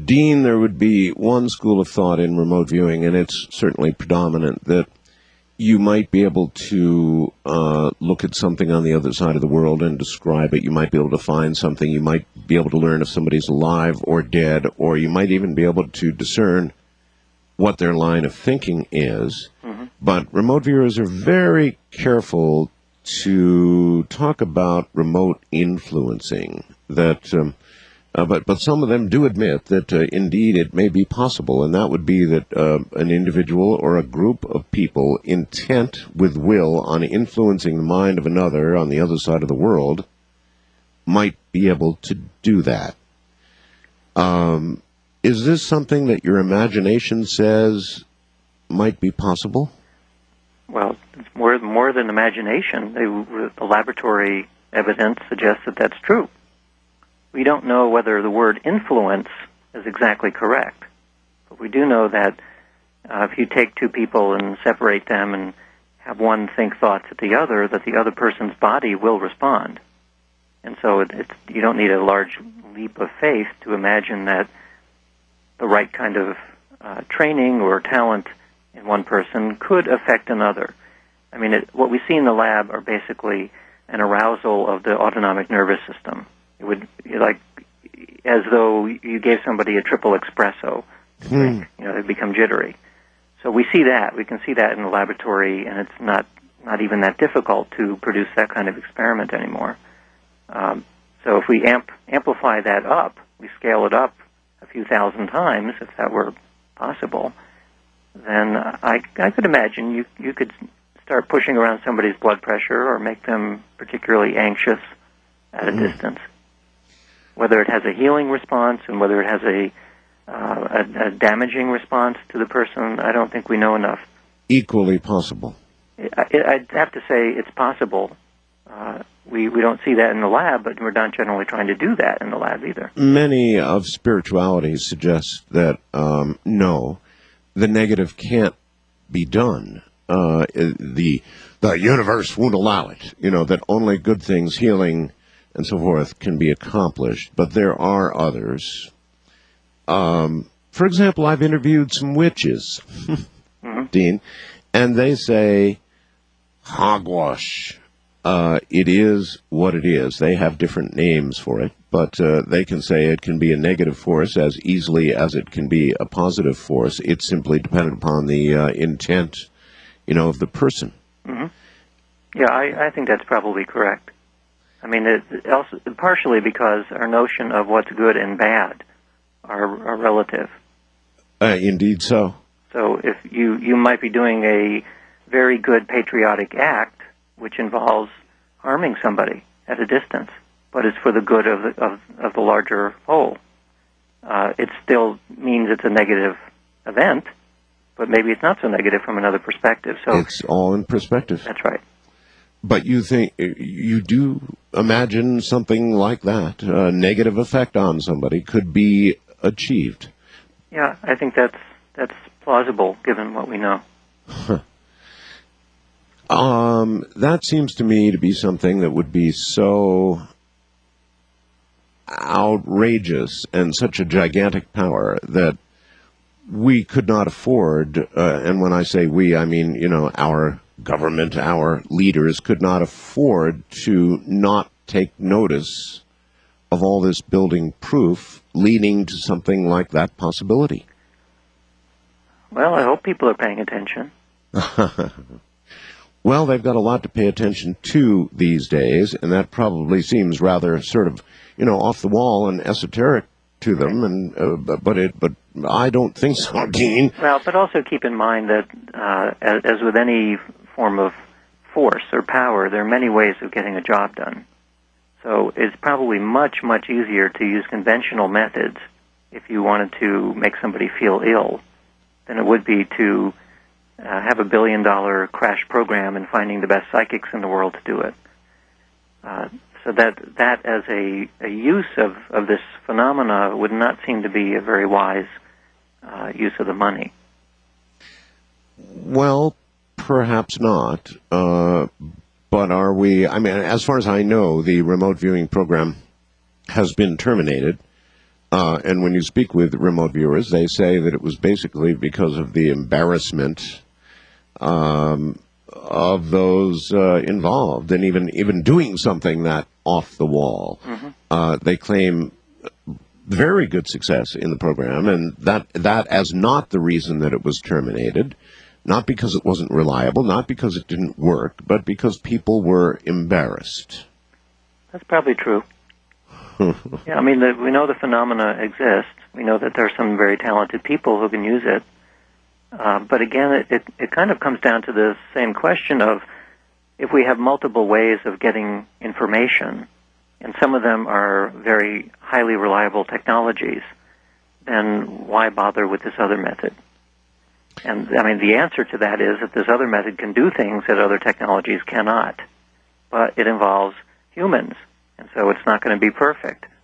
Dean, there would be one school of thought in remote viewing, and it's certainly predominant, that you might be able to look at something on the other side of the world and describe it. You might be able to find something. You might be able to learn if somebody's alive or dead, or you might even be able to discern what their line of thinking is. Mm-hmm. But remote viewers are very careful to talk about remote influencing. But some of them do admit that indeed it may be possible, and that would be that an individual or a group of people intent with will on influencing the mind of another on the other side of the world might be able to do that. Is this something that your imagination says might be possible? Well, it's more than imagination. The laboratory evidence suggests that that's true. We don't know whether the word influence is exactly correct, but we do know that if you take two people and separate them and have one think thoughts at the other person's body will respond. And so you don't need a large leap of faith to imagine that the right kind of training or talent in one person could affect another. I mean, what we see in the lab are basically an arousal of the autonomic nervous system. It would like as though you gave somebody a triple espresso to drink. They'd become jittery. So we see that. We can see that in the laboratory, and it's not even that difficult to produce that kind of experiment anymore. So if we amplify that up, we scale it up a few thousand times, if that were possible, then I could imagine you could start pushing around somebody's blood pressure or make them particularly anxious at a distance. Whether it has a healing response and whether it has a damaging response to the person, I don't think we know enough. Equally possible. I'd have to say it's possible. We don't see that in the lab, but we're not generally trying to do that in the lab either. Many of spirituality suggest that, no, the negative can't be done. The universe won't allow it. That only good things, healing, and so forth can be accomplished. But there are others. For example, I've interviewed some witches, Dean, and they say, hogwash. It is what it is. They have different names for it, but they can say it can be a negative force as easily as it can be a positive force. It's simply dependent upon the intent, of the person. Mm-hmm. Yeah, I think that's probably correct. I mean, also partially because our notion of what's good and bad are relative. Indeed so. So if you might be doing a very good patriotic act, which involves harming somebody at a distance, but it's for the good of the larger whole. It still means it's a negative event, but maybe it's not so negative from another perspective. So it's all in perspective. That's right. But you do imagine something like that, a negative effect on somebody, could be achieved. Yeah, I think that's plausible given what we know. That seems to me to be something that would be so outrageous and such a gigantic power that we could not afford, and when I say we, I mean, our government, our leaders could not afford to not take notice of all this building proof leading to something like that possibility. Well, I hope people are paying attention. Well, they've got a lot to pay attention to these days, and that probably seems rather sort of, off the wall and esoteric to them. And but I don't think so, Dean. Well, but also keep in mind that as with any form of force or power, there are many ways of getting a job done. So it's probably much, much easier to use conventional methods if you wanted to make somebody feel ill than it would be to have $1 billion crash program and finding the best psychics in the world to do it. So that as a use of this phenomena would not seem to be a very wise use of the money. Well, perhaps not. But are we, as far as I know, the remote viewing program has been terminated. And when you speak with remote viewers, they say that it was basically because of the embarrassment of those involved, and even doing something that off the wall. They claim very good success in the program, and that as not the reason that it was terminated, not because it wasn't reliable, not because it didn't work, but because people were embarrassed. That's probably true. Yeah, I mean, we know the phenomena exist. We know that there are some very talented people who can use it. But again, it kind of comes down to the same question of, if we have multiple ways of getting information, and some of them are very highly reliable technologies, then why bother with this other method? And, I mean, the answer to that is that this other method can do things that other technologies cannot. But it involves humans, and so it's not going to be perfect.